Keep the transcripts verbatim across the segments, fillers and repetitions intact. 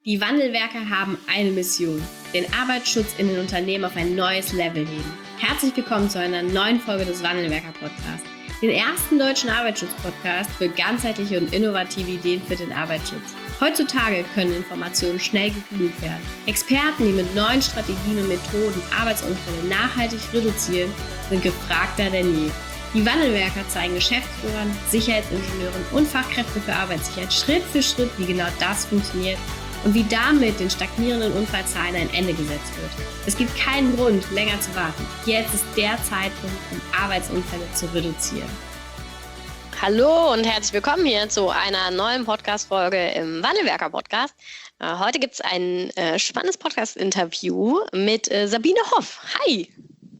Die Wandelwerker haben eine Mission: den Arbeitsschutz in den Unternehmen auf ein neues Level heben. Herzlich willkommen zu einer neuen Folge des Wandelwerker-Podcasts, den ersten deutschen Arbeitsschutz-Podcast für ganzheitliche und innovative Ideen für den Arbeitsschutz. Heutzutage können Informationen schnell gegoogelt werden. Experten, die mit neuen Strategien und Methoden Arbeitsunfälle nachhaltig reduzieren, sind gefragter denn je. Die Wandelwerker zeigen Geschäftsführern, Sicherheitsingenieuren und Fachkräften für Arbeitssicherheit Schritt für Schritt, wie genau das funktioniert und wie damit den stagnierenden Unfallzahlen ein Ende gesetzt wird. Es gibt keinen Grund, länger zu warten. Jetzt ist der Zeitpunkt, um Arbeitsunfälle zu reduzieren. Hallo und herzlich willkommen hier zu einer neuen Podcast-Folge im Wandelwerker-Podcast. Äh, heute gibt es ein äh, spannendes Podcast-Interview mit äh, Sabine Hoff. Hi!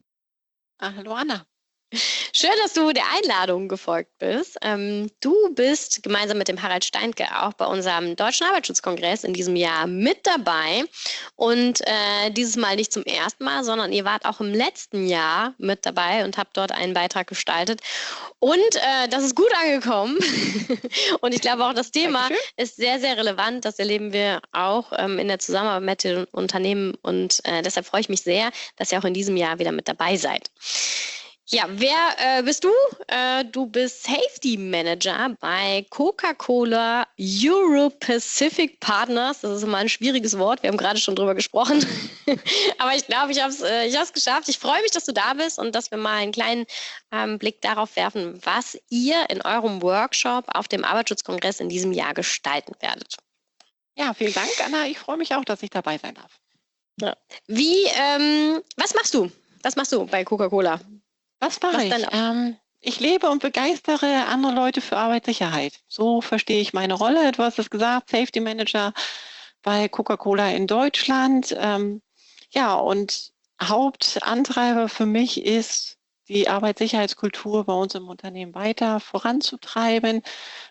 Ah, hallo Anna. Schön, dass du der Einladung gefolgt bist. Ähm, du bist gemeinsam mit dem Harald Steintke auch bei unserem Deutschen Arbeitsschutzkongress in diesem Jahr mit dabei. Und äh, dieses Mal nicht zum ersten Mal, sondern ihr wart auch im letzten Jahr mit dabei und habt dort einen Beitrag gestaltet. Und äh, das ist gut angekommen. Und ich glaube auch, das Thema Dankeschön. ist sehr, sehr relevant. Das erleben wir auch ähm, in der Zusammenarbeit mit den Unternehmen. Und äh, deshalb freue ich mich sehr, dass ihr auch in diesem Jahr wieder mit dabei seid. Ja, wer äh, bist du? Äh, du bist Safety Manager bei Coca-Cola Euro-Pacific Partners. Das ist immer ein schwieriges Wort. Wir haben gerade schon drüber gesprochen. Aber ich glaube, ich habe es äh, ich hab's geschafft. Ich freue mich, dass du da bist und dass wir mal einen kleinen ähm, Blick darauf werfen, was ihr in eurem Workshop auf dem Arbeitsschutzkongress in diesem Jahr gestalten werdet. Ja, vielen Dank, Anna. Ich freue mich auch, dass ich dabei sein darf. Ja. Wie, ähm, was machst du? Was machst du bei Coca-Cola? Was mache Was ich? denn? Ähm, ich lebe und begeistere andere Leute für Arbeitssicherheit. So verstehe ich meine Rolle. Du hast es gesagt, Safety Manager bei Coca-Cola in Deutschland. Ähm, ja, und Hauptantreiber für mich ist, die Arbeitssicherheitskultur bei uns im Unternehmen weiter voranzutreiben,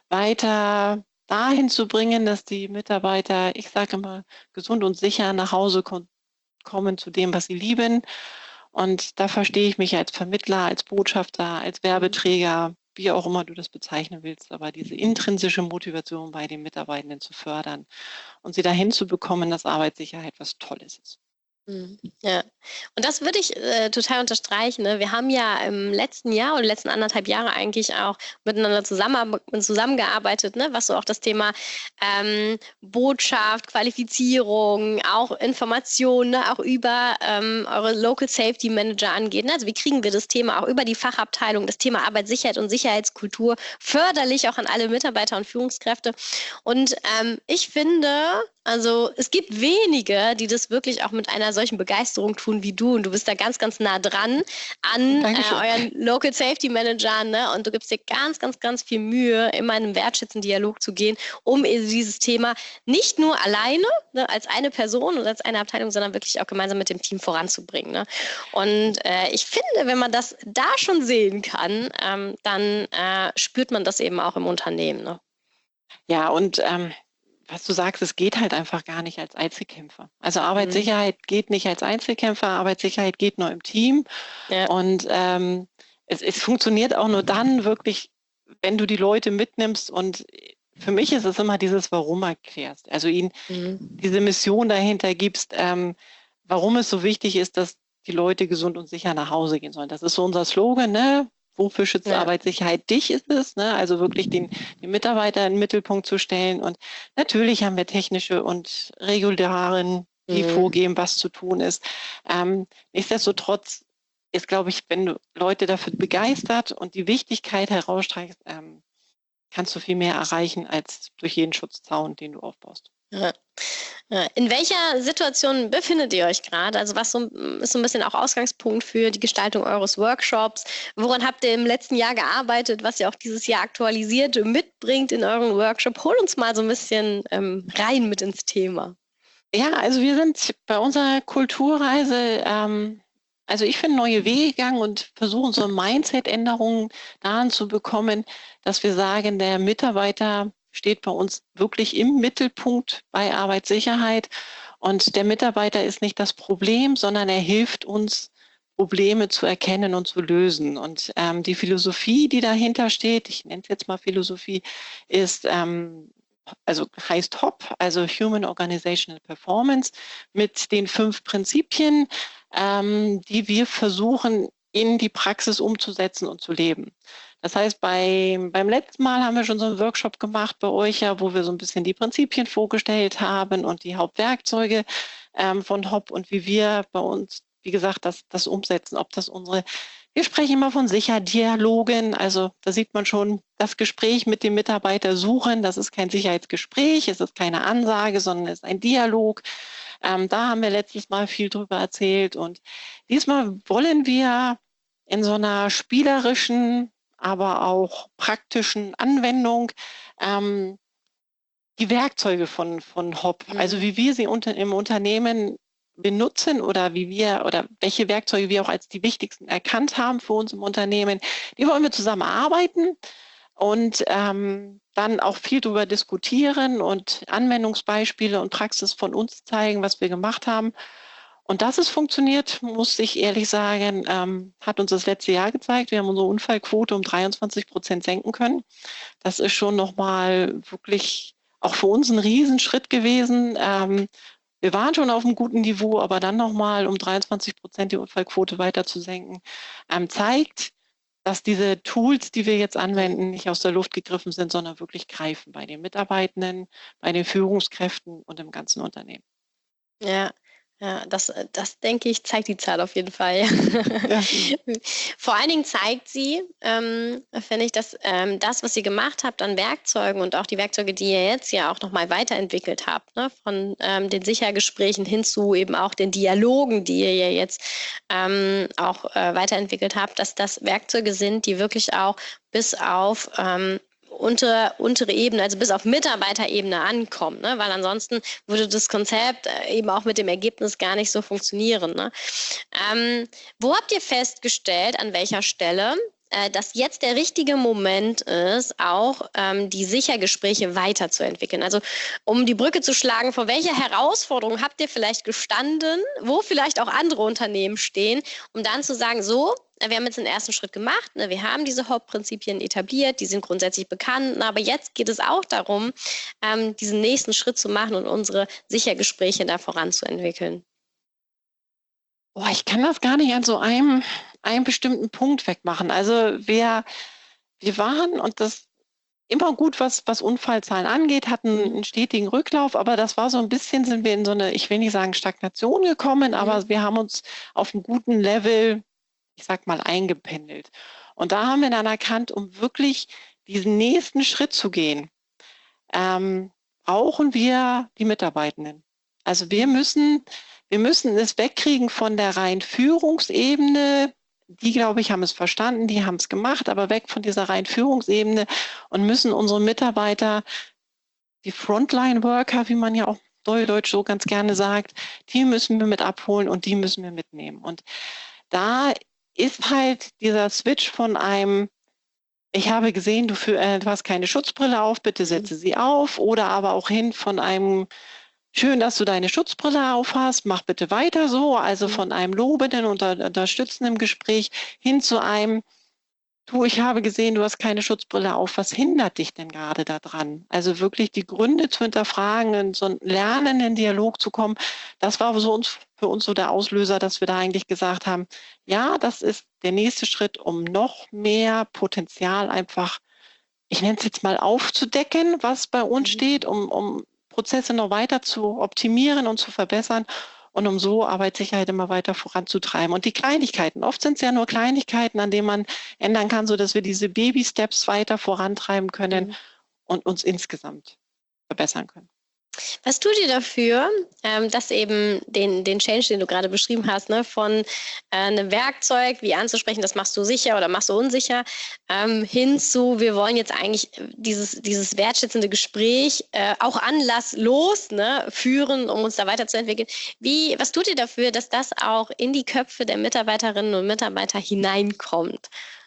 weiter dahin zu bringen, dass die Mitarbeiter, ich sage immer, gesund und sicher nach Hause kon- kommen zu dem, was sie lieben. Und da verstehe ich mich als Vermittler, als Botschafter, als Werbeträger, wie auch immer du das bezeichnen willst, aber diese intrinsische Motivation bei den Mitarbeitenden zu fördern und sie dahin zu bekommen, dass Arbeitssicherheit was Tolles ist. Ja, und das würde ich äh, total unterstreichen. Ne? Wir haben ja im letzten Jahr oder letzten anderthalb Jahre eigentlich auch miteinander zusammen, zusammengearbeitet, ne? Was so auch das Thema ähm, Botschaft, Qualifizierung, auch Informationen, ne? Auch über ähm, eure Local Safety Manager angeht. Ne? Also wie kriegen wir das Thema auch über die Fachabteilung, das Thema Arbeitssicherheit und Sicherheitskultur förderlich auch an alle Mitarbeiter und Führungskräfte. Und ähm, ich finde, also es gibt wenige, die das wirklich auch mit einer solchen Begeisterung tun wie du. Und du bist da ganz, ganz nah dran an äh, euren Local Safety Manager. Ne? Und du gibst dir ganz, ganz, ganz viel Mühe, immer in einen wertschätzenden Dialog zu gehen, um dieses Thema nicht nur alleine, ne, als eine Person oder als eine Abteilung, sondern wirklich auch gemeinsam mit dem Team voranzubringen. Ne? Und äh, ich finde, wenn man das da schon sehen kann, ähm, dann äh, spürt man das eben auch im Unternehmen. Ne? Ja, und ähm, was du sagst, es geht halt einfach gar nicht als Einzelkämpfer. Also Arbeitssicherheit mhm. geht nicht als Einzelkämpfer, Arbeitssicherheit geht nur im Team. Ja. Und ähm, es, es funktioniert auch nur dann wirklich, wenn du die Leute mitnimmst. Und für mich ist es immer dieses Warum erklärst. Also ihnen mhm. diese Mission dahinter gibst, ähm, warum es so wichtig ist, dass die Leute gesund und sicher nach Hause gehen sollen. Das ist so unser Slogan, ne? Wofür schützt ja. Arbeitssicherheit dich ist es, ne? Also wirklich den, den Mitarbeiter in den Mittelpunkt zu stellen. Und natürlich haben wir technische und Regularien, die mhm. vorgeben, was zu tun ist. Ähm, nichtsdestotrotz ist, glaube ich, wenn du Leute dafür begeistert und die Wichtigkeit herausstreichst, ähm, kannst du viel mehr erreichen als durch jeden Schutzzaun, den du aufbaust. Ja. In welcher Situation befindet ihr euch gerade? Also was so, ist so ein bisschen auch Ausgangspunkt für die Gestaltung eures Workshops? Woran habt ihr im letzten Jahr gearbeitet, was ihr auch dieses Jahr aktualisiert mitbringt in euren Workshop? Hol uns mal so ein bisschen ähm, rein mit ins Thema. Ja, also wir sind bei unserer Kulturreise, ähm, also ich finde neue Wege gegangen und versuchen so Mindset-Änderungen daran zu bekommen, dass wir sagen, der Mitarbeiter steht bei uns wirklich im Mittelpunkt bei Arbeitssicherheit. Und der Mitarbeiter ist nicht das Problem, sondern er hilft uns, Probleme zu erkennen und zu lösen. Und ähm, die Philosophie, die dahinter steht, ich nenne es jetzt mal Philosophie, ist, ähm, also heißt H O P, also Human Organizational Performance, mit den fünf Prinzipien, ähm, die wir versuchen in die Praxis umzusetzen und zu leben. Das heißt, bei, beim letzten Mal haben wir schon so einen Workshop gemacht bei euch, ja, wo wir so ein bisschen die Prinzipien vorgestellt haben und die Hauptwerkzeuge ähm, von H O P und wie wir bei uns, wie gesagt, das, das umsetzen, ob das unsere Wir sprechen immer von Sicherdialogen, also da sieht man schon das Gespräch mit dem Mitarbeiter suchen. Das ist kein Sicherheitsgespräch, es ist keine Ansage, sondern es ist ein Dialog. Ähm, da haben wir letztes Mal viel drüber erzählt und diesmal wollen wir in so einer spielerischen, aber auch praktischen Anwendung ähm, die Werkzeuge von, von H O P, Mhm. also wie wir sie unter, im Unternehmen benutzen oder wie wir oder welche Werkzeuge wir auch als die wichtigsten erkannt haben für uns im Unternehmen, die wollen wir zusammen erarbeiten und ähm, dann auch viel darüber diskutieren und Anwendungsbeispiele und Praxis von uns zeigen, was wir gemacht haben. Und dass es funktioniert, muss ich ehrlich sagen, ähm, hat uns das letzte Jahr gezeigt. Wir haben unsere Unfallquote um dreiundzwanzig Prozent senken können. Das ist schon nochmal wirklich auch für uns ein Riesenschritt gewesen. Ähm, wir waren schon auf einem guten Niveau, aber dann nochmal um dreiundzwanzig Prozent die Unfallquote weiter zu senken, ähm, zeigt, dass diese Tools, die wir jetzt anwenden, nicht aus der Luft gegriffen sind, sondern wirklich greifen bei den Mitarbeitenden, bei den Führungskräften und im ganzen Unternehmen. Ja, ja, das, äh, das denke ich, zeigt die Zahl auf jeden Fall. Ja. Vor allen Dingen zeigt sie, ähm, finde ich, dass ähm, das, was ihr gemacht habt an Werkzeugen und auch die Werkzeuge, die ihr jetzt ja auch nochmal weiterentwickelt habt, ne, von ähm, den Sichergesprächen hin zu eben auch den Dialogen, die ihr ja jetzt ähm, auch äh, weiterentwickelt habt, dass das Werkzeuge sind, die wirklich auch bis auf ähm, unter, untere Ebene, also bis auf Mitarbeiterebene ankommen, ne? Weil ansonsten würde das Konzept äh, eben auch mit dem Ergebnis gar nicht so funktionieren. Ne? Ähm, wo habt ihr festgestellt, an welcher Stelle, äh, dass jetzt der richtige Moment ist, auch ähm, die Sichergespräche weiterzuentwickeln? Also um die Brücke zu schlagen, vor welcher Herausforderung habt ihr vielleicht gestanden, wo vielleicht auch andere Unternehmen stehen, um dann zu sagen, so, wir haben jetzt den ersten Schritt gemacht, ne? Wir haben diese Hauptprinzipien etabliert, die sind grundsätzlich bekannt, ne? Aber jetzt geht es auch darum, ähm, diesen nächsten Schritt zu machen und unsere Sichergespräche da voranzuentwickeln. Boah, ich kann das gar nicht an so einem, einem bestimmten Punkt wegmachen. Also wir, wir waren, und das immer gut, was, was Unfallzahlen angeht, hatten Mhm. einen stetigen Rücklauf, aber das war so ein bisschen, sind wir in so eine, ich will nicht sagen Stagnation gekommen, aber wir haben uns auf einem guten Level, ich sag mal, eingependelt. Und da haben wir dann erkannt, um wirklich diesen nächsten Schritt zu gehen, ähm, brauchen wir die Mitarbeitenden. Also wir müssen, wir müssen es wegkriegen von der reinen Führungsebene. Die, glaube ich, haben es verstanden, die haben es gemacht, aber weg von dieser reinen Führungsebene und müssen unsere Mitarbeiter, die Frontline-Worker, wie man ja auch Neudeutsch so ganz gerne sagt, die müssen wir mit abholen und die müssen wir mitnehmen. Und da ist halt dieser Switch von einem, ich habe gesehen, du, für, äh, du hast keine Schutzbrille auf, bitte setze sie auf, oder aber auch hin von einem, schön, dass du deine Schutzbrille auf hast, mach bitte weiter so, also Mhm. von einem lobenden und unterstützenden Gespräch hin zu einem, du, ich habe gesehen, du hast keine Schutzbrille auf, was hindert dich denn gerade daran? Also wirklich die Gründe zu hinterfragen, in so einen lernenden Dialog zu kommen, das war so uns, für uns so der Auslöser, dass wir da eigentlich gesagt haben, ja, das ist der nächste Schritt, um noch mehr Potenzial einfach, ich nenne es jetzt mal aufzudecken, was bei uns Mhm. steht, um, um Prozesse noch weiter zu optimieren und zu verbessern und um so Arbeitssicherheit immer weiter voranzutreiben. Und die Kleinigkeiten, oft sind es ja nur Kleinigkeiten, an denen man ändern kann, sodass wir diese Baby-Steps weiter vorantreiben können Mhm. und uns insgesamt verbessern können. Was tut ihr dafür, ähm, dass eben den, den Change, den du gerade beschrieben hast, ne, von äh, einem Werkzeug, wie anzusprechen, das machst du sicher oder machst du unsicher, ähm, hin zu, wir wollen jetzt eigentlich dieses, dieses wertschätzende Gespräch äh, auch anlasslos, ne, führen, um uns da weiterzuentwickeln. Wie, was tut ihr dafür, dass das auch in die Köpfe der Mitarbeiterinnen und Mitarbeiter hineinkommt?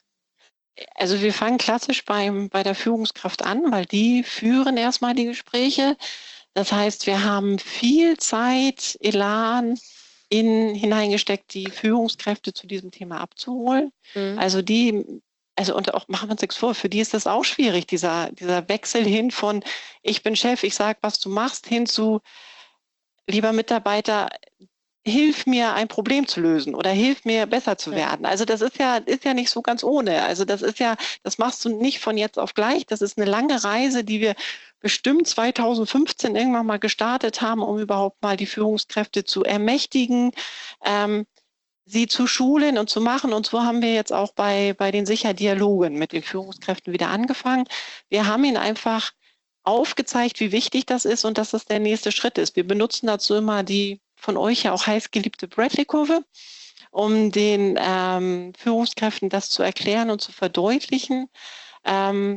Also wir fangen klassisch beim, bei der Führungskraft an, weil die führen erstmal die Gespräche. Das heißt, wir haben viel Zeit, Elan in, hineingesteckt, die Führungskräfte zu diesem Thema abzuholen. Mhm. Also die also und auch machen wir uns nichts vor, für die ist das auch schwierig, dieser, dieser Wechsel hin von ich bin Chef, ich sage, was du machst, hin zu lieber Mitarbeiter, hilf mir, ein Problem zu lösen oder hilf mir, besser zu werden. Also das ist ja, ist ja nicht so ganz ohne. Also das ist ja, das machst du nicht von jetzt auf gleich. Das ist eine lange Reise, die wir bestimmt zweitausendfünfzehn irgendwann mal gestartet haben, um überhaupt mal die Führungskräfte zu ermächtigen, ähm, sie zu schulen und zu machen. Und so haben wir jetzt auch bei, bei den Sicherdialogen mit den Führungskräften wieder angefangen. Wir haben ihnen einfach aufgezeigt, wie wichtig das ist und dass das der nächste Schritt ist. Wir benutzen dazu immer die von euch ja auch heiß geliebte Bradley-Kurve, um den ähm, Führungskräften das zu erklären und zu verdeutlichen. Ähm,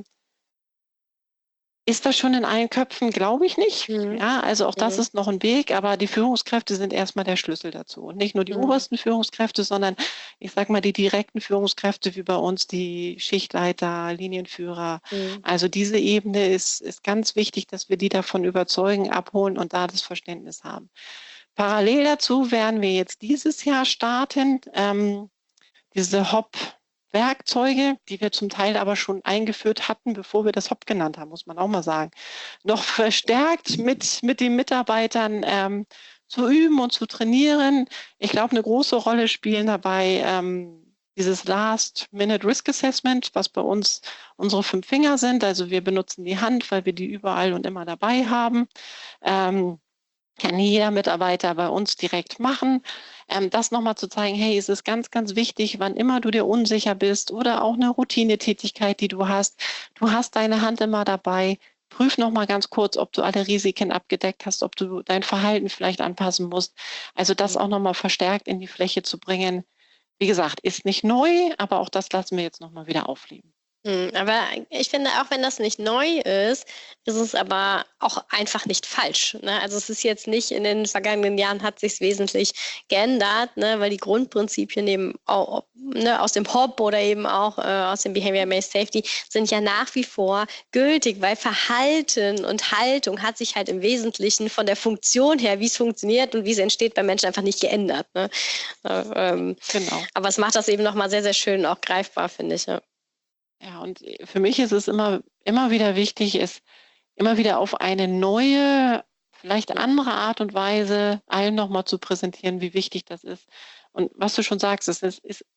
ist das schon in allen Köpfen? Glaube ich nicht. Mhm. Ja, also auch das mhm. ist noch ein Weg, aber die Führungskräfte sind erstmal der Schlüssel dazu. Und nicht nur die mhm. obersten Führungskräfte, sondern ich sage mal die direkten Führungskräfte wie bei uns, die Schichtleiter, Linienführer. Mhm. Also diese Ebene ist, ist ganz wichtig, dass wir die davon überzeugen, abholen und da das Verständnis haben. Parallel dazu werden wir jetzt dieses Jahr starten, ähm, diese Hop-Werkzeuge, die wir zum Teil aber schon eingeführt hatten, bevor wir das Hop genannt haben, muss man auch mal sagen, noch verstärkt mit, mit den Mitarbeitern ähm, zu üben und zu trainieren. Ich glaube, eine große Rolle spielen dabei ähm, dieses Last-Minute-Risk-Assessment, was bei uns unsere fünf Finger sind. Also wir benutzen die Hand, weil wir die überall und immer dabei haben. Ähm, kann jeder Mitarbeiter bei uns direkt machen. Ähm, das nochmal zu zeigen, hey, es ist ganz, ganz wichtig, wann immer du dir unsicher bist oder auch eine Routinetätigkeit, die du hast, du hast deine Hand immer dabei. Prüf nochmal ganz kurz, ob du alle Risiken abgedeckt hast, ob du dein Verhalten vielleicht anpassen musst. Also das auch nochmal verstärkt in die Fläche zu bringen. Wie gesagt, ist nicht neu, aber auch das lassen wir jetzt nochmal wieder aufleben. Aber ich finde, auch wenn das nicht neu ist, ist es aber auch einfach nicht falsch. Ne? Also es ist jetzt nicht, in den vergangenen Jahren hat sich wesentlich geändert, ne? Weil die Grundprinzipien eben auch, ne, aus dem Hop oder eben auch äh, aus dem Behavior-Based Safety sind ja nach wie vor gültig, weil Verhalten und Haltung hat sich halt im Wesentlichen von der Funktion her, wie es funktioniert und wie es entsteht bei Menschen einfach nicht geändert. Ne? Äh, ähm, genau. Aber es macht das eben nochmal sehr, sehr schön auch greifbar, finde ich. Ja. Ja, und für mich ist es immer, immer wieder wichtig, es immer wieder auf eine neue, vielleicht andere Art und Weise allen nochmal zu präsentieren, wie wichtig das ist. Und was du schon sagst, es ist, ist,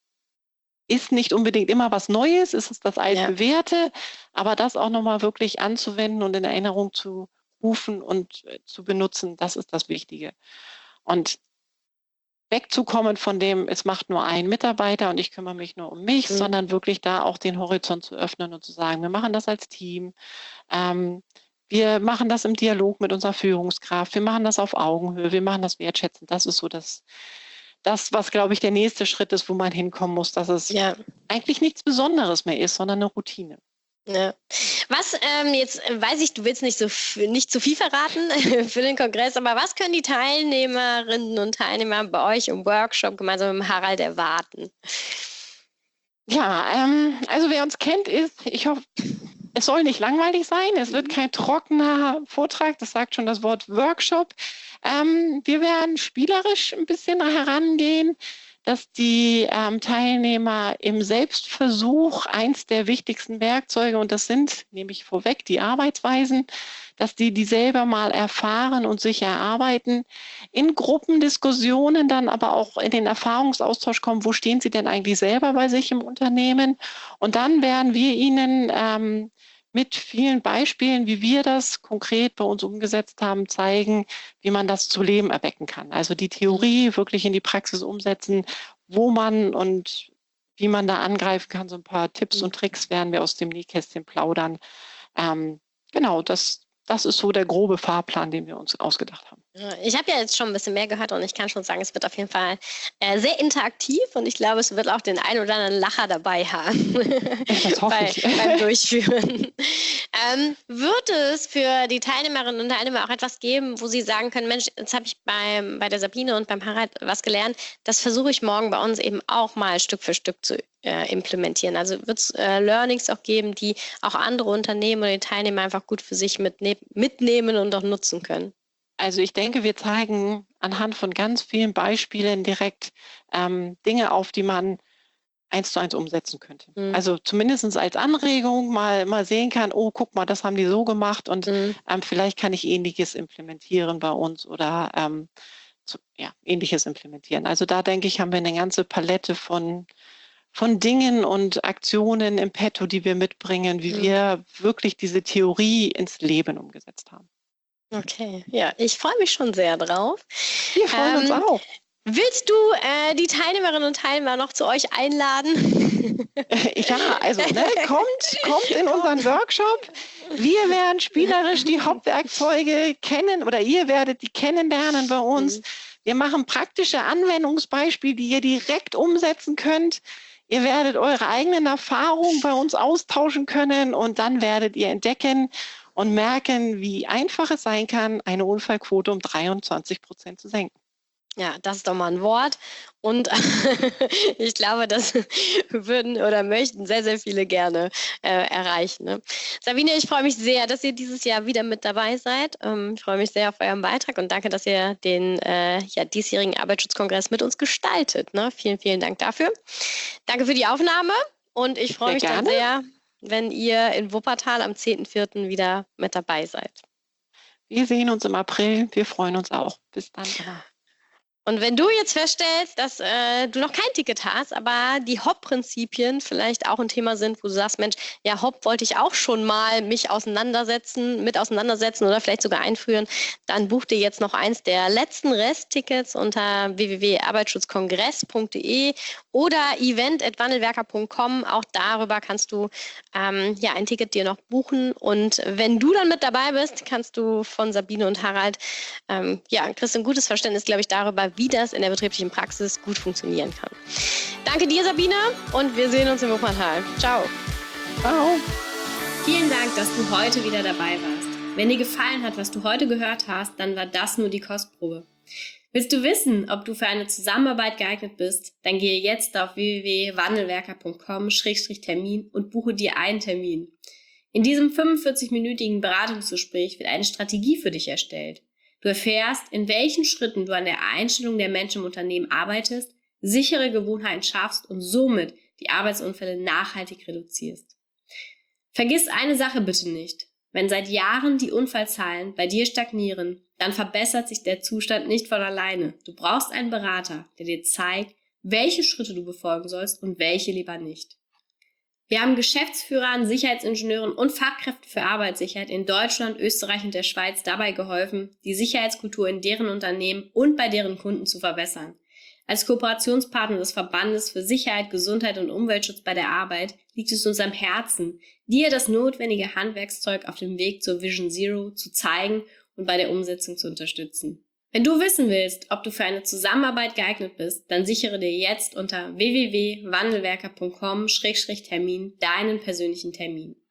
ist nicht unbedingt immer was Neues, es ist das altbewährte, ja. aber das auch nochmal wirklich anzuwenden und in Erinnerung zu rufen und zu benutzen, das ist das Wichtige. Und wegzukommen von dem, es macht nur ein Mitarbeiter und ich kümmere mich nur um mich, mhm. sondern wirklich da auch den Horizont zu öffnen und zu sagen, wir machen das als Team, ähm, wir machen das im Dialog mit unserer Führungskraft, wir machen das auf Augenhöhe, wir machen das wertschätzend. Das ist so das, das was, glaube ich, der nächste Schritt ist, wo man hinkommen muss, dass es ja. eigentlich nichts Besonderes mehr ist, sondern eine Routine. Ja. Was, ähm, jetzt weiß ich, du willst nicht so nicht zu viel verraten für den Kongress, aber was können die Teilnehmerinnen und Teilnehmer bei euch im Workshop gemeinsam mit Harald erwarten? Ja, ähm, also wer uns kennt, ist, ich hoffe, es soll nicht langweilig sein, es wird kein trockener Vortrag, das sagt schon das Wort Workshop. Ähm, wir werden spielerisch ein bisschen herangehen, dass die ähm, Teilnehmer im Selbstversuch eins der wichtigsten Werkzeuge, und das sind, nehme ich vorweg, die Arbeitsweisen, dass die die selber mal erfahren und sich erarbeiten, in Gruppendiskussionen dann aber auch in den Erfahrungsaustausch kommen, wo stehen sie denn eigentlich selber bei sich im Unternehmen, und dann werden wir ihnen ähm, mit vielen Beispielen, wie wir das konkret bei uns umgesetzt haben, zeigen, wie man das zu Leben erwecken kann. Also die Theorie wirklich in die Praxis umsetzen, wo man und wie man da angreifen kann. So ein paar Tipps und Tricks werden wir aus dem Nähkästchen plaudern. Ähm, genau, das, das ist so der grobe Fahrplan, den wir uns ausgedacht haben. Ich habe ja jetzt schon ein bisschen mehr gehört und ich kann schon sagen, es wird auf jeden Fall äh, sehr interaktiv und ich glaube, es wird auch den einen oder anderen Lacher dabei haben das hoffe bei, ich. beim Durchführen. ähm, wird es für die Teilnehmerinnen und Teilnehmer auch etwas geben, wo sie sagen können, Mensch, jetzt habe ich beim, bei der Sabine und beim Harald was gelernt, das versuche ich morgen bei uns eben auch mal Stück für Stück zu äh, implementieren. Also wird es äh, Learnings auch geben, die auch andere Unternehmen oder die Teilnehmer einfach gut für sich mitne- mitnehmen und auch nutzen können. Also ich denke, wir zeigen anhand von ganz vielen Beispielen direkt ähm, Dinge auf, die man eins zu eins umsetzen könnte. Mhm. Also zumindest als Anregung mal, mal sehen kann, oh, guck mal, das haben die so gemacht und Mhm. ähm, vielleicht kann ich Ähnliches implementieren bei uns oder ähm, zu, ja, Ähnliches implementieren. Also da denke ich, haben wir eine ganze Palette von, von Dingen und Aktionen im Petto, die wir mitbringen, wie Mhm. wir wirklich diese Theorie ins Leben umgesetzt haben. Okay, ja, ich freue mich schon sehr drauf. Wir freuen uns Ähm, auch. Willst du äh, die Teilnehmerinnen und Teilnehmer noch zu euch einladen? Ja, also ne, kommt, kommt in unseren Workshop. Wir werden spielerisch die Hauptwerkzeuge kennen oder ihr werdet die kennenlernen bei uns. Mhm. Wir machen praktische Anwendungsbeispiele, die ihr direkt umsetzen könnt. Ihr werdet eure eigenen Erfahrungen bei uns austauschen können und dann werdet ihr entdecken und merken, wie einfach es sein kann, eine Unfallquote um dreiundzwanzig Prozent zu senken. Ja, das ist doch mal ein Wort. Und ich glaube, das würden oder möchten sehr, sehr viele gerne äh, erreichen. Ne? Sabine, ich freue mich sehr, dass ihr dieses Jahr wieder mit dabei seid. Ähm, ich freue mich sehr auf euren Beitrag und danke, dass ihr den äh, ja, diesjährigen Arbeitsschutzkongress mit uns gestaltet. Ne? Vielen, vielen Dank dafür. Danke für die Aufnahme und ich freue mich dann sehr, wenn ihr in Wuppertal am zehnten vierten wieder mit dabei seid. Wir sehen uns im April. Wir freuen uns auch. Bis dann. Und wenn du jetzt feststellst, dass äh, du noch kein Ticket hast, aber die H O P-Prinzipien vielleicht auch ein Thema sind, wo du sagst, Mensch, ja, H O P wollte ich auch schon mal mich auseinandersetzen, mit auseinandersetzen oder vielleicht sogar einführen, dann buch dir jetzt noch eins der letzten Resttickets unter w w w punkt arbeitsschutzkongress punkt d e oder event at wandelwerker punkt com. Auch darüber kannst du ähm, ja ein Ticket dir noch buchen. Und wenn du dann mit dabei bist, kannst du von Sabine und Harald, ähm, ja, kriegst ein gutes Verständnis, glaube ich, darüber, wie das in der betrieblichen Praxis gut funktionieren kann. Danke dir, Sabine, und wir sehen uns in Wuppertal. Ciao. Ciao. Vielen Dank, dass du heute wieder dabei warst. Wenn dir gefallen hat, was du heute gehört hast, dann war das nur die Kostprobe. Willst du wissen, ob du für eine Zusammenarbeit geeignet bist? Dann gehe jetzt auf w w w punkt wandelwerker punkt com Schrägstrich Termin und buche dir einen Termin. In diesem fünfundvierzig-minütigen Beratungsgespräch wird eine Strategie für dich erstellt. Du erfährst, in welchen Schritten du an der Einstellung der Menschen im Unternehmen arbeitest, sichere Gewohnheiten schaffst und somit die Arbeitsunfälle nachhaltig reduzierst. Vergiss eine Sache bitte nicht. Wenn seit Jahren die Unfallzahlen bei dir stagnieren, dann verbessert sich der Zustand nicht von alleine. Du brauchst einen Berater, der dir zeigt, welche Schritte du befolgen sollst und welche lieber nicht. Wir haben Geschäftsführern, Sicherheitsingenieuren und Fachkräften für Arbeitssicherheit in Deutschland, Österreich und der Schweiz dabei geholfen, die Sicherheitskultur in deren Unternehmen und bei deren Kunden zu verbessern. Als Kooperationspartner des Verbandes für Sicherheit, Gesundheit und Umweltschutz bei der Arbeit liegt es uns am Herzen, dir das notwendige Handwerkszeug auf dem Weg zur Vision Zero zu zeigen und bei der Umsetzung zu unterstützen. Wenn du wissen willst, ob du für eine Zusammenarbeit geeignet bist, dann sichere dir jetzt unter w w w punkt wandelwerker punkt com Schrägstrich Termin deinen persönlichen Termin.